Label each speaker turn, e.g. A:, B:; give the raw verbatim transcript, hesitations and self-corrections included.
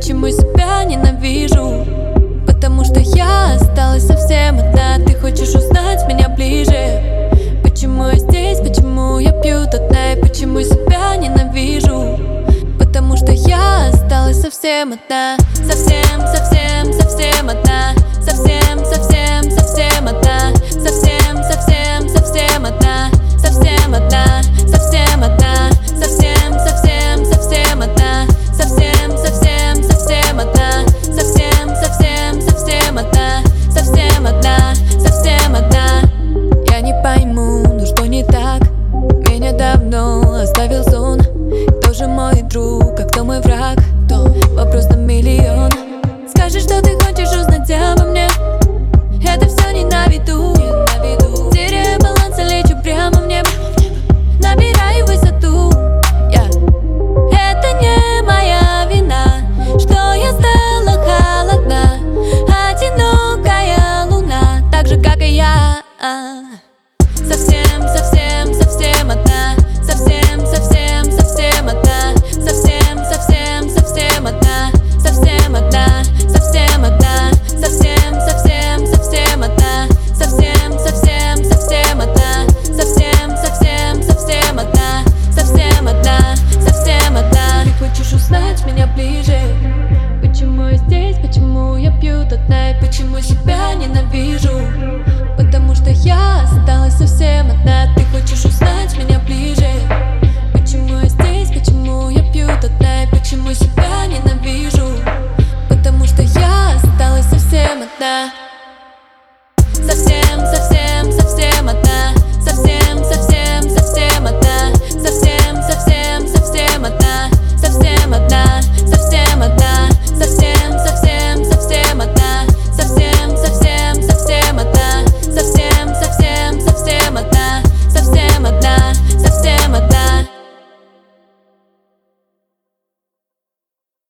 A: Почему себя ненавижу? Потому что я осталась совсем одна. Ты хочешь узнать меня ближе? Почему я здесь, почему я пью до дна? И почему себя ненавижу? Потому что я осталась совсем одна. Совсем, совсем, совсем одна. Совсем, совсем, совсем одна. Совсем, совсем, совсем одна. Совсем одна, совсем одна. Совсем, совсем, совсем одна. Совсем, совсем, совсем одна. Совсем, совсем, совсем одна. Совсем одна, совсем одна. Я не пойму, ну что не так? Меня давно оставил сон. Кто же мой друг, а кто мой враг? Вопрос на миллион. Скажи, что ты хочешь узнать обо мне. Это все не на виду. Теряю баланс и лечу прямо в небо. Набираю высоту. yeah. Это не моя вина, что я стала холодна. Одинокая луна, так же как и я. Совсем, совсем, совсем одна. Совсем, совсем, совсем одна. Совсем, совсем, совсем одна. Совсем одна, совсем одна. Совсем, совсем, совсем одна. Совсем, совсем, совсем одна. Совсем, совсем, совсем одна. Совсем одна, совсем одна. Ты хочешь узнать меня ближе? Почему я здесь, почему я пью до дна? И почему себя ненавижу?